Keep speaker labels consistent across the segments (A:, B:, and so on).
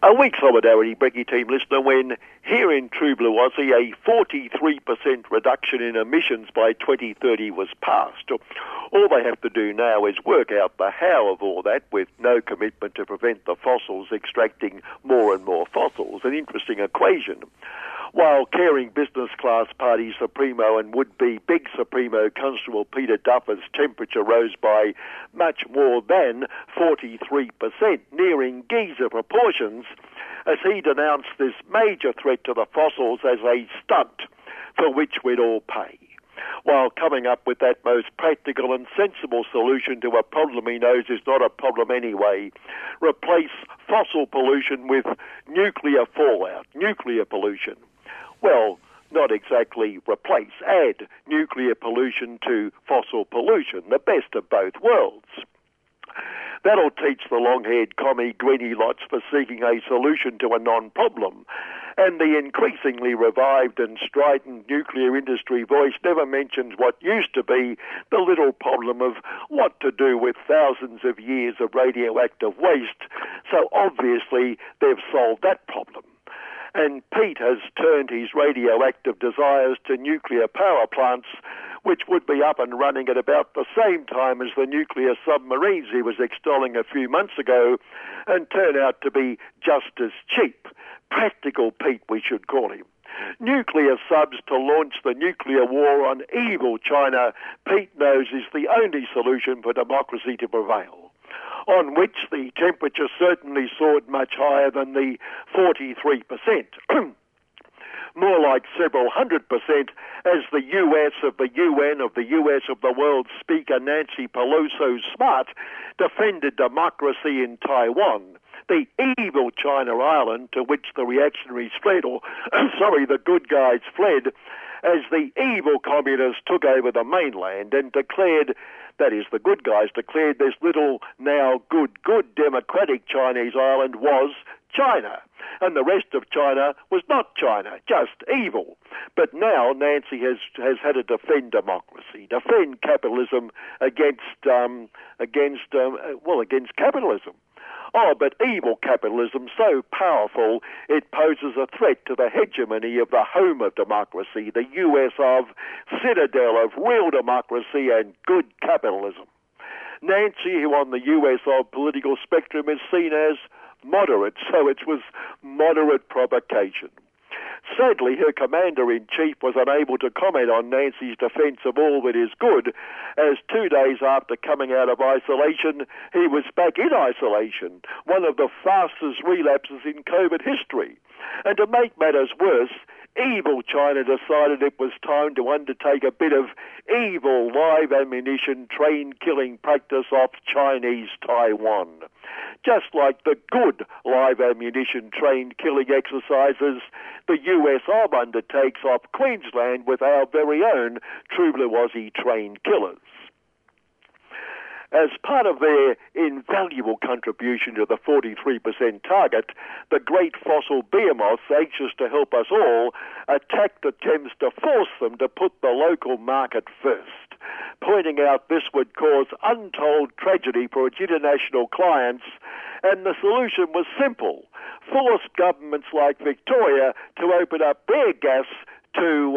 A: A weak solidarity, Brekkie team listener, when here in True Blue Aussie a 43% reduction in emissions by 2030 was passed. All they have to do now is work out the how of all that with no commitment to prevent the fossils extracting more and more fossils. An interesting equation. While caring business class party Supremo and would-be big Supremo Constable Peter Duffer's temperature rose by much more than 43%, nearing geezer proportions, as he denounced this major threat to the fossils as a stunt for which we'd all pay, while coming up with that most practical and sensible solution to a problem he knows is not a problem anyway. Replace fossil pollution with nuclear fallout, nuclear pollution. Well, not exactly replace, add nuclear pollution to fossil pollution, the best of both worlds. That'll teach the long-haired commie greenie lots for seeking a solution to a non-problem. And the increasingly revived and strident nuclear industry voice never mentions what used to be the little problem of what to do with thousands of years of radioactive waste. So obviously they've solved that problem. And Pete has turned his radioactive desires to nuclear power plants, which would be up and running at about the same time as the nuclear submarines he was extolling a few months ago, and turn out to be just as cheap. Practical Pete, we should call him. Nuclear subs to launch the nuclear war on evil China, Pete knows is the only solution for democracy to prevail, on which the temperature certainly soared much higher than the 43%. More like several 100%, as the US of the UN of the US of the world Speaker Nancy Pelosi Smart defended democracy in Taiwan, the evil China island to which the reactionaries fled, or, the good guys fled, as the evil communists took over the mainland and declared, that is, the good guys declared this little now good democratic Chinese island was China, and the rest of China was not China, just evil. But now Nancy has had to defend democracy, defend capitalism against capitalism. Oh, but evil capitalism, so powerful, it poses a threat to the hegemony of the home of democracy, the US of citadel of real democracy and good capitalism. Nancy, who on the US of political spectrum is seen as moderate, so it was moderate provocation. Sadly, her commander-in-chief was unable to comment on Nancy's defence of all that is good, as 2 days after coming out of isolation, he was back in isolation, one of the fastest relapses in COVID history. And to make matters worse, evil China decided it was time to undertake a bit of evil live ammunition train-killing practice off Chinese Taiwan. Just like the good live ammunition train-killing exercises the US of undertakes off Queensland with our very own True Blue Aussie trained killers. As part of their invaluable contribution to the 43% target, the great fossil behemoths, anxious to help us all, attacked attempts to force them to put the local market first, pointing out this would cause untold tragedy for its international clients, and the solution was simple: force governments like Victoria to open up their gas to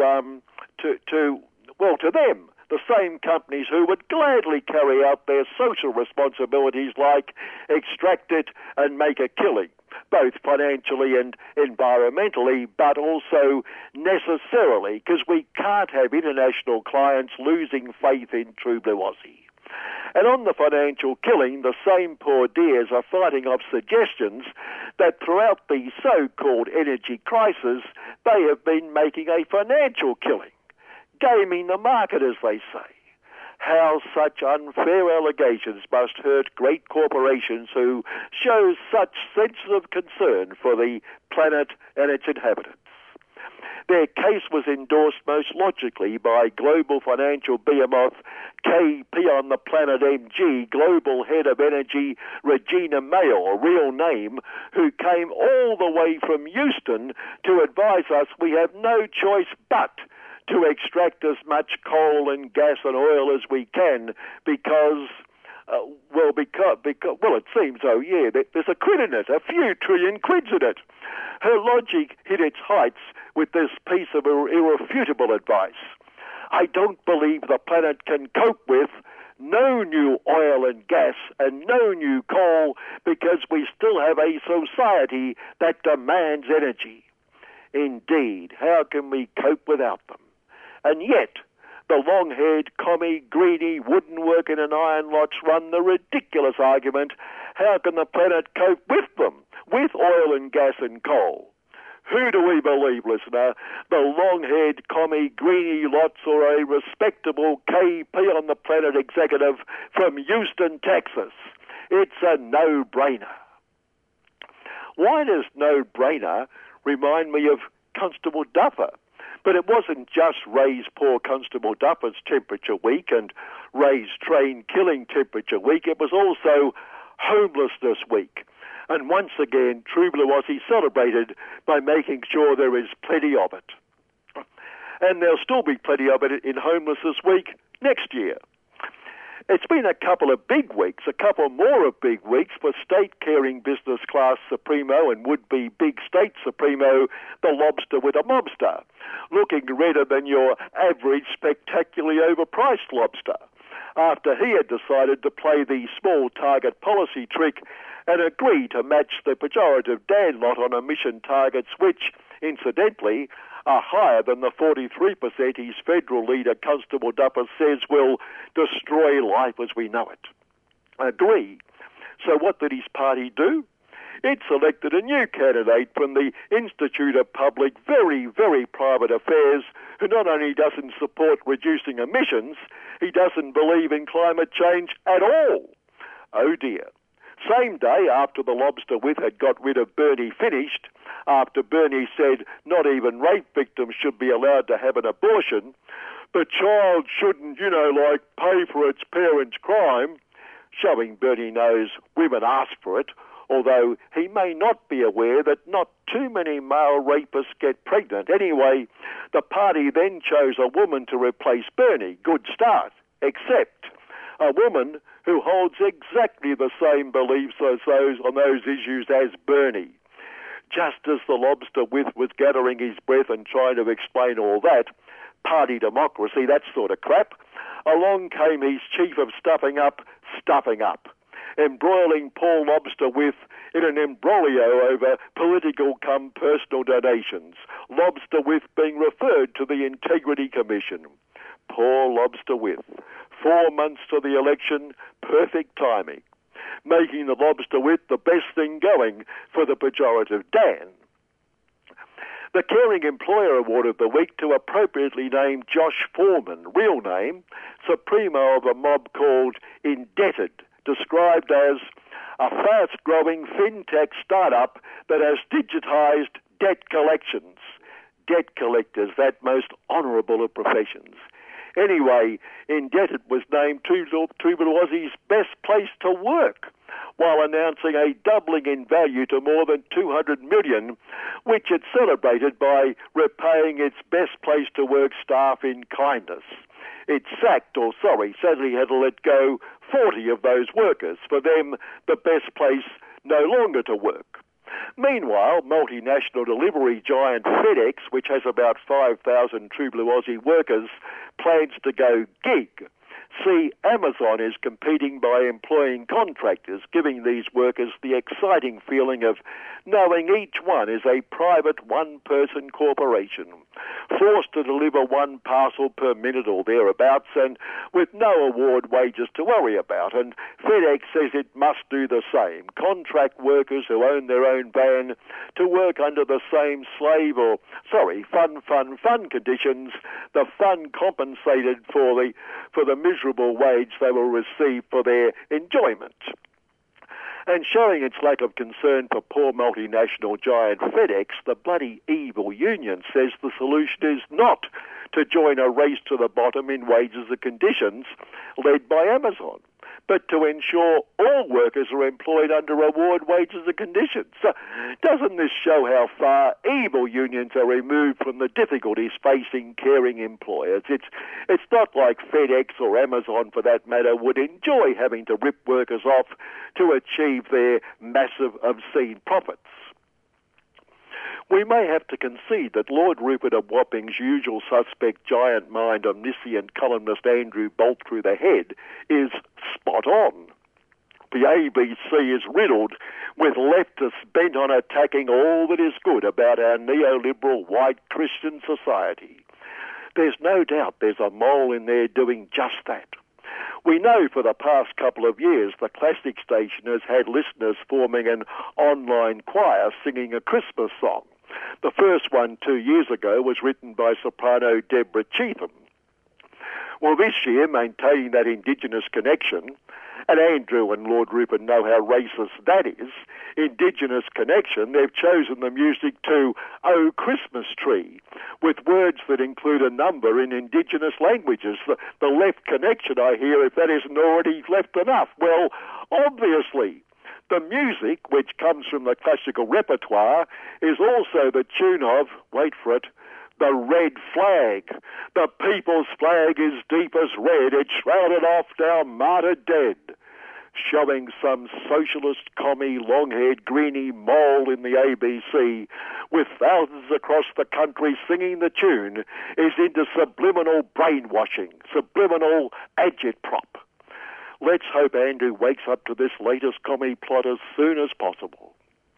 A: them, the same companies who would gladly carry out their social responsibilities like extract it and make a killing, both financially and environmentally, but also necessarily, because we can't have international clients losing faith in True Blue Aussie. And on the financial killing, the same poor dears are fighting off suggestions that throughout the so-called energy crisis, they have been making a financial killing, gaming the market, as they say. How such unfair allegations must hurt great corporations who show such sensitive concern for the planet and its inhabitants. Their case was endorsed most logically by global financial behemoth KP on the Planet MG, global head of energy Regina Mayor, real name, who came all the way from Houston to advise us we have no choice but to extract as much coal and gas and oil as we can because Well, it seems, there's a quid in it, a few trillion quids in it. Her logic hit its heights with this piece of irrefutable advice. I don't believe the planet can cope with no new oil and gas and no new coal because we still have a society that demands energy. Indeed, how can we cope without them? And yet, the long-haired, commie, greedy, wooden working and iron lots run the ridiculous argument, how can the planet cope with them, with oil and gas and coal? Who do we believe, listener? The long-haired, commie, greeny lots or a respectable KP on the planet executive from Houston, Texas? It's a no-brainer. Why does no-brainer remind me of Constable Duffer? But it wasn't just Ray's poor Constable Duffer's Temperature Week and Ray's train killing Temperature Week. It was also Homelessness Week. And once again, True Blue Aussie celebrated by making sure there is plenty of it. And there'll still be plenty of it in Homelessness Week next year. It's been a couple of big weeks, a couple more of big weeks for state-caring business class supremo and would-be big state supremo, the lobster with a mobster, looking redder than your average spectacularly overpriced lobster, after he had decided to play the small target policy trick and agree to match the pejorative Dan lot on emission targets which, incidentally, are higher than the 43% his federal leader, Constable Duffer, says will destroy life as we know it. Agree. So what did his party do? It selected a new candidate from the Institute of Public, very, very private affairs, who not only doesn't support reducing emissions, he doesn't believe in climate change at all. Oh dear. Same day after the lobster with had got rid of Bernie finished, after Bernie said not even rape victims should be allowed to have an abortion, the child shouldn't, pay for its parents' crime, showing Bernie knows women ask for it, although he may not be aware that not too many male rapists get pregnant. Anyway, the party then chose a woman to replace Bernie. Good start. Except a woman who holds exactly the same beliefs as those on those issues as Bernie. Just as the lobster with was gathering his breath and trying to explain all that, party democracy, that sort of crap, along came his chief of stuffing up, embroiling Paul Lobster with in an imbroglio over political cum personal donations, Lobster with being referred to the Integrity Commission. Poor Lobster with. 4 months to the election, perfect timing, making the Lobster with the best thing going for the pejorative Dan. The Caring Employer Award of the Week to appropriately named Josh Foreman, real name, supremo of a mob called Indebted, described as a fast-growing fintech startup that has digitized debt collections. Debt collectors, that most honourable of professions. Anyway, Indebted was named True Blue Aussie's best place to work, while announcing a doubling in value to more than $200 million, which it celebrated by repaying its best place to work staff in kindness. It sadly had to let go 40 of those workers, for them the best place no longer to work. Meanwhile, multinational delivery giant FedEx, which has about 5,000 True Blue Aussie workers, plans to go gig. See, Amazon is competing by employing contractors, giving these workers the exciting feeling of knowing each one is a private one-person corporation, forced to deliver one parcel per minute or thereabouts, and with no award wages to worry about. And FedEx says it must do the same. Contract workers who own their own van to work under the same fun conditions, the fun compensated for the miserable wage they will receive for their enjoyment. And showing its lack of concern for poor multinational giant FedEx, the bloody evil union says the solution is not to join a race to the bottom in wages and conditions led by Amazon, but to ensure all workers are employed under award wages and conditions. Doesn't this show how far evil unions are removed from the difficulties facing caring employers? It's not like FedEx or Amazon, for that matter, would enjoy having to rip workers off to achieve their massive, obscene profits. We may have to concede that Lord Rupert of Wapping's usual suspect giant mind omniscient columnist Andrew Bolt through the head is spot on. The ABC is riddled with leftists bent on attacking all that is good about our neoliberal white Christian society. There's no doubt there's a mole in there doing just that. We know for the past couple of years the classic station has had listeners forming an online choir singing a Christmas song. The first one 2 years ago was written by soprano Deborah Cheetham. Well, this year, maintaining that Indigenous connection, and Andrew and Lord Rupert know how racist that is, Indigenous connection, they've chosen the music to Oh Christmas Tree, with words that include a number in Indigenous languages. The left connection, I hear, if that isn't already left enough. Well, obviously, the music, which comes from the classical repertoire, is also the tune of, wait for it, the red flag. The people's flag is deep as red. It shrouded oft our martyred dead. Showing some socialist commie, long-haired, greeny mole in the ABC with thousands across the country singing the tune is into subliminal brainwashing, subliminal agitprop. Let's hope Andrew wakes up to this latest commie plot as soon as possible.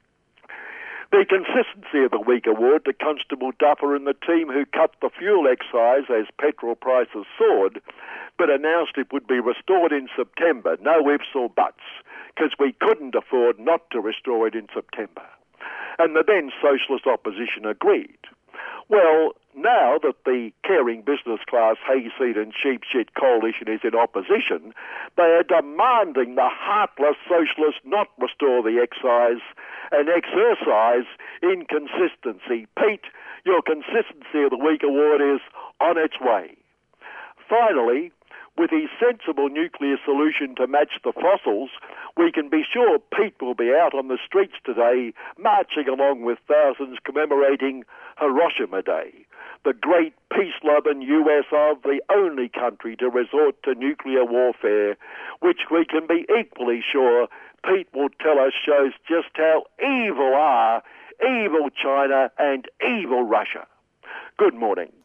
A: The Consistency of the Week award to Constable Duffer and the team who cut the fuel excise as petrol prices soared, but announced it would be restored in September, no ifs or buts, because we couldn't afford not to restore it in September. And the then socialist opposition agreed. Well, now that the caring business class hayseed and sheep shit coalition is in opposition, they are demanding the heartless socialists not restore the excise and exercise inconsistency. Pete, your Consistency of the Week award is on its way. Finally, with his sensible nuclear solution to match the fossils, we can be sure Pete will be out on the streets today, marching along with thousands commemorating Hiroshima Day, the great peace-loving US of the only country to resort to nuclear warfare, which we can be equally sure Pete will tell us shows just how evil are evil China and evil Russia. Good morning.